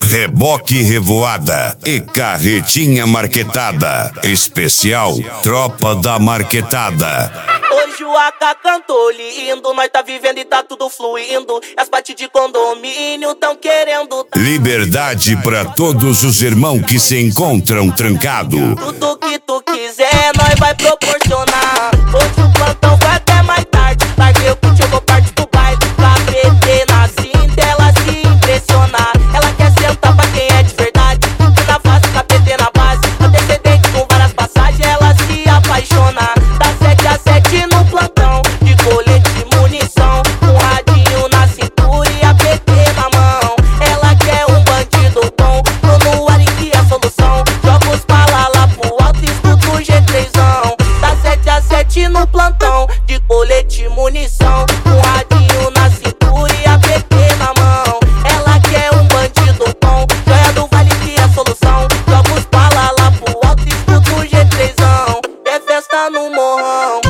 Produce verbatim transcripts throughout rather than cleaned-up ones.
reboque revoada e carretinha marquetada. Especial Tropa da Marquetada. Hoje o A K cantou lindo, nós tá vivendo e tá tudo fluindo. As partes de condomínio tão querendo. Liberdade pra todos os irmãos que se encontram trancados. Tudo que tu quiser, nós vai proporcionar. Hoje o plantão vai até mais tarde. Larguei o kit, eu vou partir pro baile. Pra P T na cinta, ela se impressionar. Ela quer sentar pra quem é de verdade. E na face, com a P T na base. Antecedente com várias passagens, ela se apaixona. Das sete às sete no plantão, de colete e munição. Um radinho na cintura e a P T na mão. Ela quer um bandido bom, tô no ar e que é a solução. Joga os bala lá pro alto e escuta o G trêsão. Das sete às sete no plantão, de colete e munição. Um radinho na cintura e a P T na mão. Ela quer um bandido bom, joia do vale que é a solução. Joga os bala lá pro alto e escuta o G trêsão. É festa no morrão.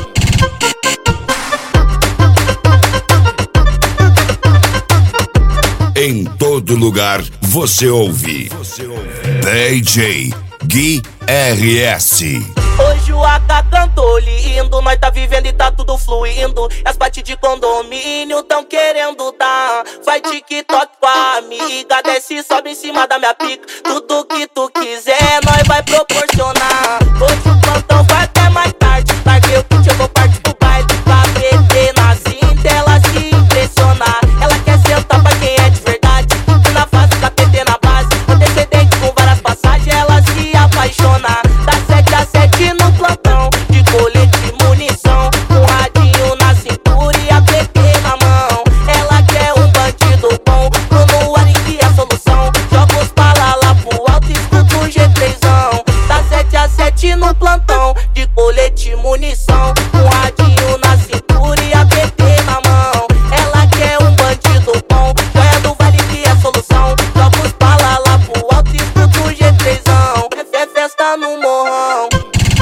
Em todo lugar você ouve D J Gui R S. Hoje o A K cantou lindo, nós tá vivendo e tá tudo fluindo. As partes de condomínio tão querendo dar. Faz TikTok com a amiga, desce e sobe em cima da minha pica. Tudo que tu quiser, nós vai proporcionar. Hoje o plantão vai até mais tarde. Larguei o kit, eu vou partir pro baile. Pra P T na cinta, ela se impressionar. Ela quer sentar pra quem é de verdade. E na face, com a P T na base. Antecedente com várias passagens, ela se apaixona. Das sete às sete no plantão, de colete e munição. Um radinho na cintura e a P T na mão. Ela quer um bandido bom, tô no ar e que é a solução. Joga os bala lá pro alto e escuta o G trêsão. Das sete às sete no plantão, de colete e munição. Um radinho na cintura e a P T na mão. Ela quer um bandido bom, joia do vale que é a solução. Joga os bala lá pro alto e escuta o G trêsão. É festa no morrão.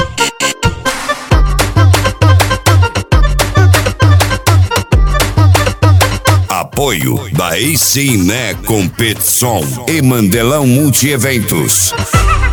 Apoio da A C Né Competição e Mandelão Multieventos.